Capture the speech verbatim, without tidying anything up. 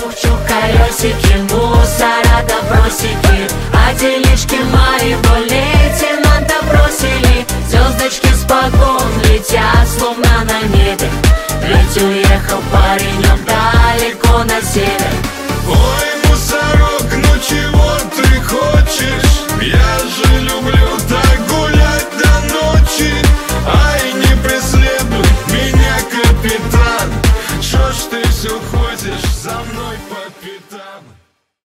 Чух-чух, колесики, мусора добросики, а делишки моего лейтенанта бросили. Звездочки с погон летят, словно на небе, ведь уехал паренек далеко на север.